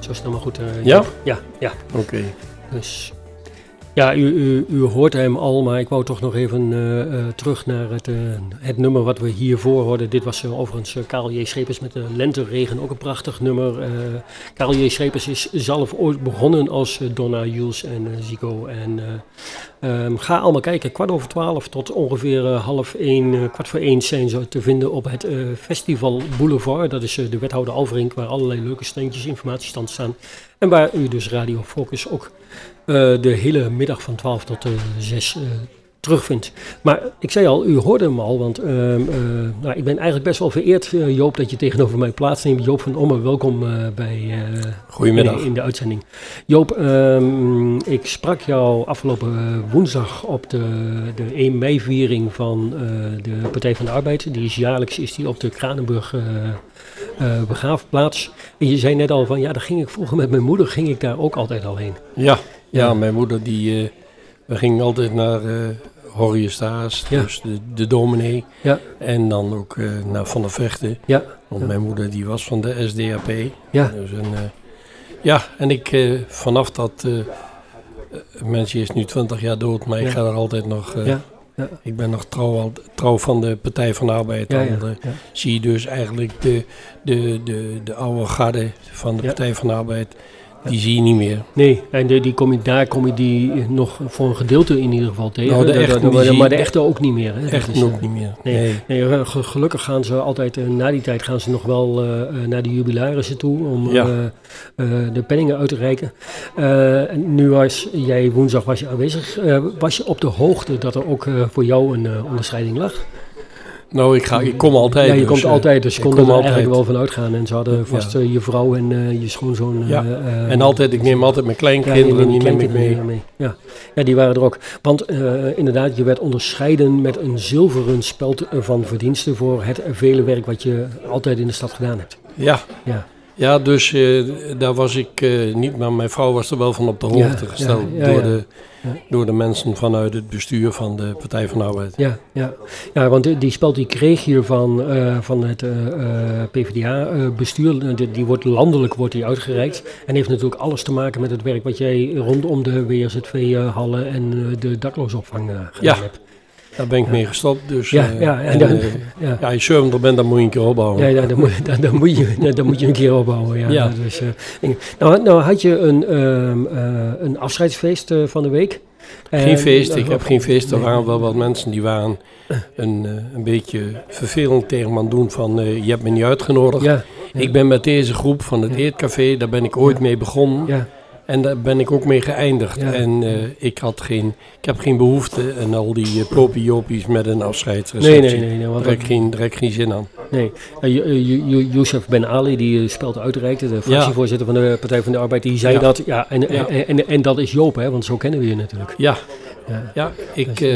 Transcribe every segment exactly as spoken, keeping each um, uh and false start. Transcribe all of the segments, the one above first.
Zo snel maar goed. Uh, ja? Ja, ja. Oké. Okay. Dus... Ja, u, u, u hoort hem al, maar ik wou toch nog even uh, uh, terug naar het, uh, het nummer wat we hiervoor hoorden. Dit was uh, overigens uh, Karel J. Schepers met de Lenteregen, ook een prachtig nummer. Uh, Karel J. Schepers is zelf ooit begonnen als uh, Donna, Jules en uh, Zico. En uh, um, ga allemaal kijken, kwart over twaalf tot ongeveer uh, half één, uh, kwart voor één zijn ze te vinden op het uh, Festival Boulevard. Dat is uh, de wethouder Alverink, waar allerlei leuke standjes, informatiestanden staan. En waar u dus Radio Focus ook uh, de hele middag van twaalf tot uh, zes uh, terugvindt. Maar ik zei al, u hoorde hem al, want uh, uh, nou, ik ben eigenlijk best wel vereerd, uh, Joop, dat je tegenover mij plaatsneemt. Joop van Ommen, welkom uh, bij uh, Goedemiddag. In, in de uitzending. Joop, um, ik sprak jou afgelopen woensdag op de, de één mei-viering van uh, de Partij van de Arbeid. Die is jaarlijks is die op de Kranenburg uh, uh, begraafplaats. En je zei net al van, ja, daar ging ik vroeger met mijn moeder, ging ik daar ook altijd al heen. Ja, ja, ja. Mijn moeder die, uh, we gingen altijd naar uh, Horje Staes, ja. dus de, de dominee. Ja. En dan ook uh, naar Van der Vechten. Ja. Want ja. mijn moeder die was van de S D A P. Ja. Dus een, uh, ja, en ik uh, vanaf dat, uh, mensje is nu twintig jaar dood, maar ja. ik ga er altijd nog... Uh, ja. Ja. Ik ben nog trouw, trouw van de Partij van de Arbeid. Ja, ja, ja. Zie je dus eigenlijk de, de, de, de oude garde van de ja. Partij van de Arbeid, die ja. zie je niet meer. Nee, en de, die kom je, daar kom je die nog voor een gedeelte in ieder geval tegen. Nou, de echte, de, de, de, maar de echte ook niet meer. Hè? Echt is, ook niet meer. Nee, nee. nee gelukkig gaan ze altijd, uh, na die tijd gaan ze nog wel uh, naar de jubilarissen toe om ja. uh, uh, de penningen uit te reiken. Uh, en nu was jij woensdag was je aanwezig. Uh, was je op de hoogte dat er ook uh, voor jou een uh, onderscheiding lag? Nou, ik, ga, ik kom altijd. Ja, je dus, komt altijd, dus je kon er altijd. eigenlijk wel van uitgaan. En ze hadden vast ja. uh, je vrouw en uh, je schoonzoon. Uh, ja. uh, en altijd, ik neem altijd mijn kleinkinderen, ja, die neem ik mee. mee. Ja. ja, die waren er ook. Want uh, inderdaad, je werd onderscheiden met een zilveren speld van verdiensten voor het vele werk wat je altijd in de stad gedaan hebt. Ja, ja. ja dus uh, daar was ik uh, niet, maar mijn vrouw was er wel van op de hoogte ja, gesteld ja, ja, door, ja. De, ja. door de mensen vanuit het bestuur van de Partij van de Arbeid. Ja, ja. ja want die, die speld die kreeg je van, uh, van het uh, P V D A-bestuur. Die, die wordt landelijk wordt die uitgereikt. En heeft natuurlijk alles te maken met het werk wat jij rondom de W S Z V-hallen en uh, de dakloosopvang uh, gedaan ja. hebt. Daar ben ik ja. mee gestopt, dus ja, uh, ja, en en, dan, uh, ja. ja, als je zeventig bent, dan moet je een keer opbouwen. Ja, ja dan, moet, dan, dan, moet je, dan moet je een keer opbouwen. Ja. Ja. Dus, uh, nou, nou had je een, um, uh, een afscheidsfeest uh, van de week. Geen uh, feest, ik uh, heb geen feest. Er nee. waren wel wat mensen die waren een, uh, een beetje vervelend tegen me aan het doen van uh, je hebt me niet uitgenodigd. Ja, ja. Ik ben met deze groep van het ja. Eetcafé, daar ben ik ooit ja. mee begonnen. Ja. En daar ben ik ook mee geëindigd. Ja. En uh, ik, had geen, ik heb geen behoefte aan al die uh, popiopies met een afscheidsreceptie. Nee, nee, nee. nee daar heb ik geen, geen zin aan. Nee. Uh, Youssef Ben Ali, die uh, speld uitreikte, de fractievoorzitter ja. van de Partij van de Arbeid, die zei ja. dat. Ja, en, ja. En, en, en dat is Joop, hè, want zo kennen we je natuurlijk. Ja, ja. ja ik, uh,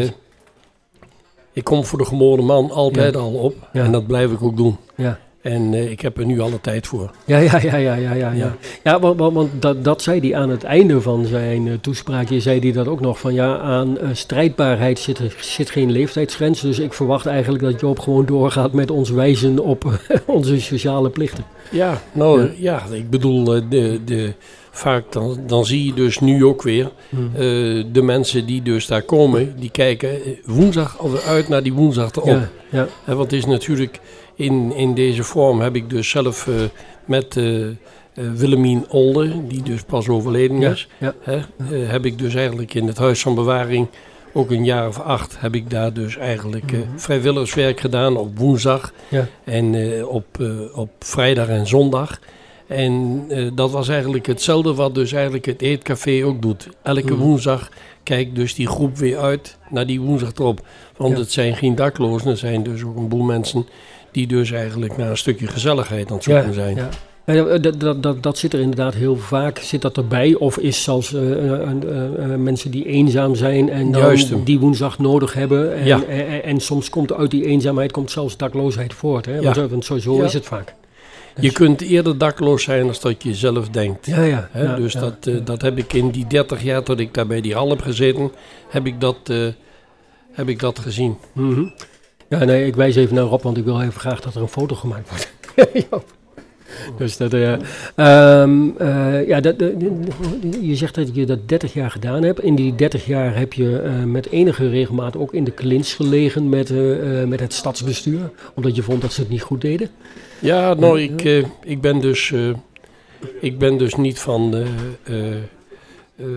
ik kom voor de geboren man altijd ja. al op. Ja. En dat blijf ik ook doen. Ja. En uh, ik heb er nu alle tijd voor. Ja, ja, ja, ja, ja, ja. ja. ja want, want dat, dat zei hij aan het einde van zijn uh, toespraakje, zei hij dat ook nog van ja, aan uh, strijdbaarheid zit, zit geen leeftijdsgrens. Dus ik verwacht eigenlijk dat Joop gewoon doorgaat met ons wijzen op uh, onze sociale plichten. Ja, nou ja, ja ik bedoel, uh, de, de, vaak dan, dan zie je dus nu ook weer hmm. uh, de mensen die dus daar komen, die kijken woensdag uit naar die woensdag erop. Ja, ja. Uh, want het is natuurlijk... In, in deze vorm heb ik dus zelf uh, met uh, uh, Willemien Olde, die dus pas overleden is, ja, ja. Hè, uh, heb ik dus eigenlijk in het Huis van Bewaring, ook een jaar of acht, heb ik daar dus eigenlijk uh, mm-hmm. vrijwilligerswerk gedaan op woensdag ja. en uh, op, uh, op vrijdag en zondag. En uh, dat was eigenlijk hetzelfde wat dus eigenlijk het Eetcafé ook doet. Elke mm. woensdag kijkt dus die groep weer uit naar die woensdag erop. Want ja. het zijn geen daklozen, het zijn dus ook een boel mensen die dus eigenlijk naar een stukje gezelligheid aan het zoeken ja, zijn. Ja. Ja, dat, dat, dat, dat zit er inderdaad heel vaak, zit dat erbij. Of is zelfs uh, uh, uh, uh, mensen die eenzaam zijn en dan Juist. die woensdag nodig hebben. En, ja. en, en, en soms komt uit die eenzaamheid komt zelfs dakloosheid voort. Hè? Want, ja. want zo, zo ja. is het vaak. Dus je kunt eerder dakloos zijn dan dat je zelf denkt. Ja, ja, Hè? ja, dus ja, dat, uh, ja. dat heb ik in die dertig jaar dat ik daar bij die hal heb gezeten, heb ik dat, uh, heb ik dat gezien. Mm-hmm. Ja, nee, ik wijs even naar Rob, want ik wil even graag dat er een foto gemaakt wordt. Dus dat, uh, um, uh, ja, dat, uh, je zegt dat je dat dertig jaar gedaan hebt. In die dertig jaar heb je uh, met enige regelmaat ook in de clinch gelegen met, uh, uh, met het stadsbestuur. Omdat je vond dat ze het niet goed deden. Ja, nou, ik, uh, ik, ben, dus, uh, ik ben dus niet van... Uh, uh, uh,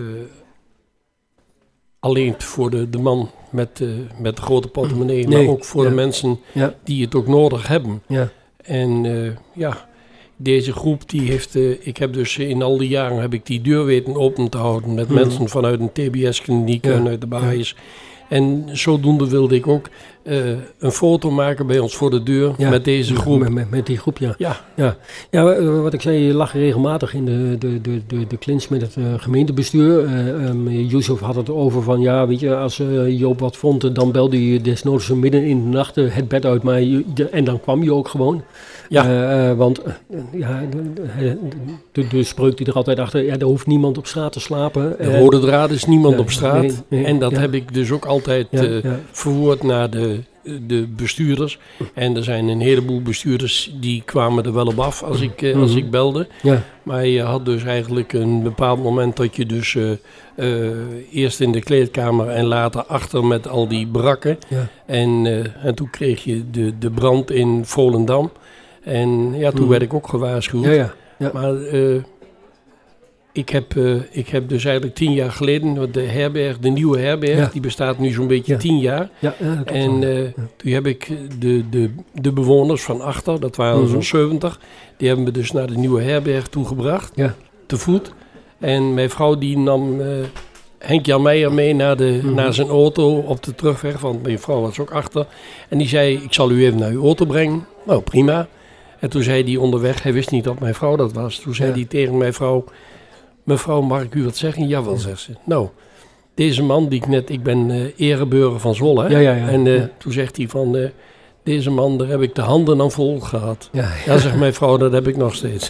alleen voor de, de man met, uh, met de grote portemonnee, nee, maar ook voor ja. de mensen ja. die het ook nodig hebben. Ja. En uh, ja, deze groep die heeft, uh, ik heb dus in al die jaren heb ik die deur weten open te houden met mm-hmm. mensen vanuit een T B S-kliniek ja. en uit de basis. Ja. En zodoende wilde ik ook uh, een foto maken bij ons voor de deur ja, met deze groep. Met, met, met die groep, ja. Ja. Ja. ja, wat ik zei, je lag regelmatig in de, de, de, de, de clinch met het uh, gemeentebestuur. Uh, um, Yusuf had het over van, ja, weet je, als uh, Joop wat vond, dan belde je desnoods midden in de nacht uh, het bed uit. Maar je, de, en dan kwam je ook gewoon. Ja. Uh, uh, want uh, ja, de, de, de spreuk die er altijd achter, ja, er hoeft niemand op straat te slapen. De rode draad is niemand uh, op straat. Nee, nee, en dat ja. heb ik dus ook altijd ja, uh, ja. verwoord naar de, de bestuurders. En er zijn een heleboel bestuurders die kwamen er wel op af als ik, uh, mm-hmm. als ik belde. Ja. Maar je had dus eigenlijk een bepaald moment dat je dus uh, uh, eerst in de kleedkamer en later achter met al die brakken. Ja. En, uh, en toen kreeg je de, de brand in Volendam. En ja, toen mm. werd ik ook gewaarschuwd. Ja, ja, ja. Maar uh, ik, heb, uh, ik heb dus eigenlijk tien jaar geleden, de herberg, de nieuwe herberg, ja. die bestaat nu zo'n beetje ja. tien jaar. Ja, ja, en uh, ja. toen heb ik de, de, de bewoners van achter, dat waren mm-hmm. zo'n zeventig, die hebben me dus naar de nieuwe herberg toegebracht, ja. te voet. En mijn vrouw die nam uh, Henk Jan Meijer mee naar, de, mm-hmm. naar zijn auto op de terugweg, want mijn vrouw was ook achter. En die zei, ik zal u even naar uw auto brengen. Nou, prima. En toen zei hij onderweg, hij wist niet dat mijn vrouw dat was. Toen zei ja. hij tegen mijn vrouw, mevrouw, mag ik u wat zeggen? Jawel, zegt ze. Nou, deze man die ik net, ik ben uh, ereburger van Zwolle. Ja, ja, ja, en uh, ja. toen zegt hij van, uh, deze man, daar heb ik de handen aan vol gehad. Ja, ja. ja, zegt mijn vrouw, dat heb ik nog steeds.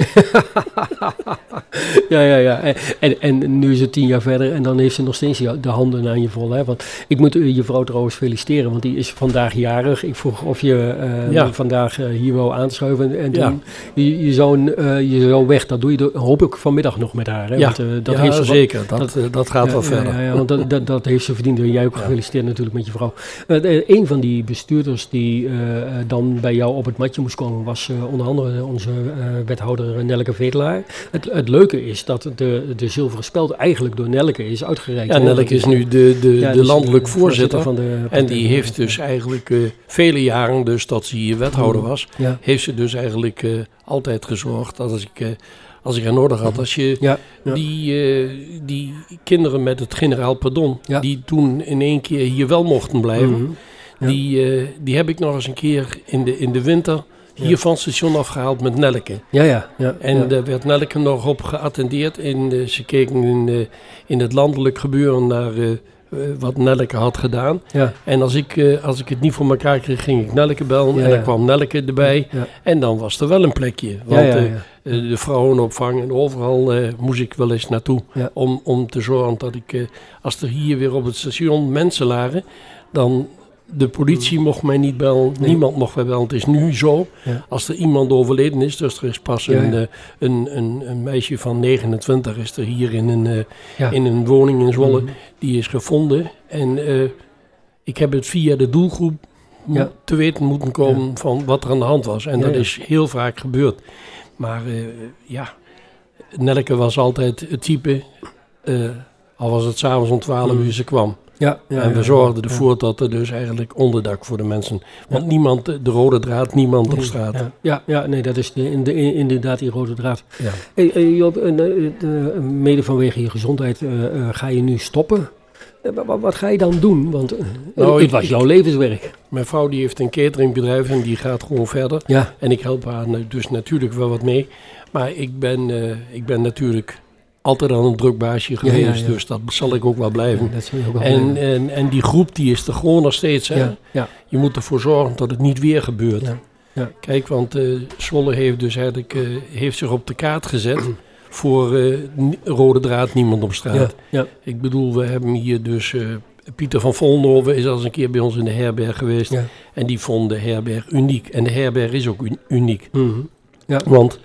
ja, ja, ja. En, en nu is het tien jaar verder en dan heeft ze nog steeds de handen aan je vol. Hè? Want ik moet je vrouw trouwens feliciteren, want die is vandaag jarig. Ik vroeg of je uh, ja. vandaag uh, hier wou aanschuiven. En toen, ja. je, je, zou, uh, je zou weg, dat doe je do- hoop ik vanmiddag nog met haar. Hè? Ja, want, uh, dat ja heeft ze zeker. Wat, dat, dat, dat gaat ja, wel ja, verder. Ja, ja, want dat, dat, dat heeft ze verdiend. En jij ook ja. gefeliciteerd natuurlijk met je vrouw. Uh, een van die bestuurders die uh, dan bij jou op het matje moest komen was uh, onder andere onze uh, wethouder Nelleke Vedelaar. Het, het leuke is dat de, de zilveren speld eigenlijk door Nelleke is uitgereikt. Ja, Nelleke is nu de, de, ja, de landelijk de voorzitter, voorzitter van de en die heeft dus eigenlijk uh, vele jaren, dus dat ze hier wethouder was, ja. heeft ze dus eigenlijk uh, altijd gezorgd dat als ik... Uh, Als ik er nodig had, als je ja, ja. Die, uh, die kinderen met het generaal pardon, ja. die toen in één keer hier wel mochten blijven, mm-hmm. ja. die, uh, die heb ik nog eens een keer in de, in de winter hier ja. van het station afgehaald met Nelleke. Ja, ja, ja, en ja. daar werd Nelleke nog op geattendeerd. In, uh, ze keken in, uh, in het landelijk gebeuren naar uh, uh, wat Nelleke had gedaan. Ja. En als ik, uh, als ik het niet voor elkaar kreeg, ging ik Nelleke bellen ja, en dan ja. kwam Nelleke erbij. Ja. En dan was er wel een plekje. Want ja, ja, ja. Uh, de vrouwenopvang en overal uh, moest ik wel eens naartoe. Ja. Om, om te zorgen dat ik, uh, als er hier weer op het station mensen lagen, dan de politie mm. mocht mij niet bellen, nee. niemand mocht mij bellen. Het is nu zo, ja. als er iemand overleden is, dus er is pas ja, een, ja. Uh, een, een, een meisje van negenentwintig is er hier in een, uh, ja. in een woning in Zwolle, mm. die is gevonden. En uh, ik heb het via de doelgroep ja. te weten moeten komen ja. van wat er aan de hand was. En ja, dat ja. is heel vaak gebeurd. Maar uh, ja, Nelleke was altijd het type, uh, al was het s'avonds om twaalf uur ze kwam. Ja, ja, en we zorgden ervoor ja. dat er dus eigenlijk onderdak voor de mensen. Want ja. niemand, de rode draad, niemand nee, op straat. Ja, ja, ja, nee, dat is de, in de, in, inderdaad die rode draad. Ja. Hey, uh, Joop, uh, uh, mede vanwege je gezondheid uh, uh, ga je nu stoppen. Uh, wat, wat ga je dan doen? Want uh, nou, het was jouw levenswerk. Mijn vrouw die heeft een cateringbedrijf en die gaat gewoon verder. Ja. En ik help haar dus natuurlijk wel wat mee. Maar ik ben, uh, ik ben natuurlijk altijd al een druk baasje geweest, ja, ja, ja. dus dat zal ik ook wel blijven. Ja, dat ook wel en, en, en die groep die is er gewoon nog steeds. Hè? Ja, ja. Je moet ervoor zorgen dat het niet weer gebeurt. Ja, ja. Kijk, want uh, Zwolle heeft dus eigenlijk uh, heeft zich op de kaart gezet voor uh, n- rode draad, niemand op straat. Ja, ja. Ik bedoel, we hebben hier dus uh, Pieter van Vollenhoven is al eens een keer bij ons in de herberg geweest. Ja. En die vond de herberg uniek. En de herberg is ook un- uniek. Mm-hmm. Ja. Want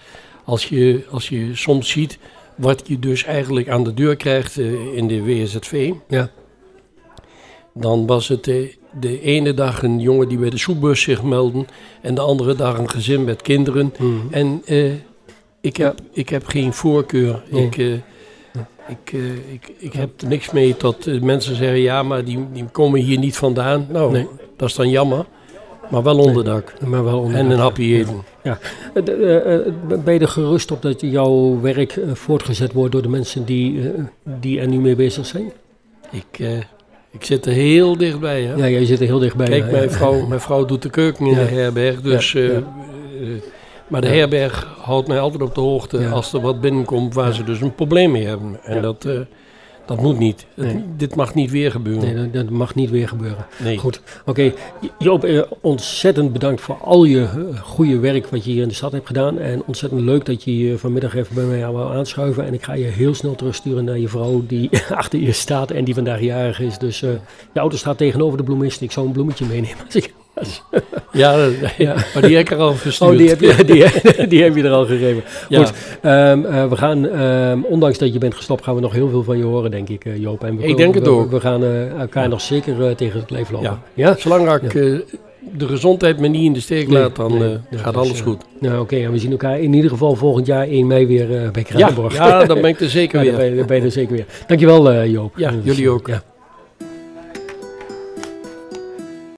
als je, als je soms ziet wat je dus eigenlijk aan de deur krijgt uh, in de W S Z V. Ja. Dan was het de, de ene dag een jongen die bij de soepbus zich meldde en de andere dag een gezin met kinderen. Mm. En uh, ik, heb, ik heb geen voorkeur. Nee. Ik, uh, ik, uh, ik, ik heb er niks mee dat uh, mensen zeggen, ja, maar die, die komen hier niet vandaan. Nou, nee. Dat is dan jammer. Maar wel onderdak. Nee, maar wel onderdak. En een hapje eten. Ja. Ja. Uh, uh, ben je er gerust op dat jouw werk uh, voortgezet wordt door de mensen die, uh, die er nu mee bezig zijn? Ik... Uh, Ik zit er heel dichtbij. Hè? Ja, jij zit er heel dichtbij. Kijk, ja, mijn, ja. Vrouw, mijn vrouw doet de keuken in ja. de herberg. Dus, ja, ja. Uh, uh, maar de ja. herberg houdt mij altijd op de hoogte ja. als er wat binnenkomt waar ja. ze dus een probleem mee hebben. En ja. dat, uh, dat moet niet. Nee. Het, dit mag niet weer gebeuren. Nee, dat, dat mag niet weer gebeuren. Nee. Goed, oké. Okay. Joop, uh, ontzettend bedankt voor al je uh, goede werk wat je hier in de stad hebt gedaan. En ontzettend leuk dat je hier vanmiddag even bij mij wou aanschuiven. En ik ga je heel snel terugsturen naar je vrouw die achter je staat en die vandaag jarig is. Dus uh, je auto staat tegenover de bloemist. Ik zou een bloemetje meenemen als ik... Ja, ja, maar die heb ik er al verstuurd. Oh, die heb je, die, die heb je er al gegeven. Ja. Goed, um, uh, we gaan, um, ondanks dat je bent gestopt, gaan we nog heel veel van je horen, denk ik, uh, Joop. En we, ik denk we, het ook. We gaan uh, elkaar ja. nog zeker uh, tegen het leven lopen. Ja. Ja? Zolang ik ja. uh, de gezondheid me niet in de steek nee, laat, dan nee, uh, nee, gaat dus, alles goed. Uh, nou, oké, okay, en we zien elkaar in ieder geval volgend jaar één mei weer uh, bij Kruidenborg. Ja, ja, dan ben ik er zeker weer. Ja, dan ben je, dan ben je er zeker weer. Dankjewel, uh, Joop. Ja, jullie ook. Ja.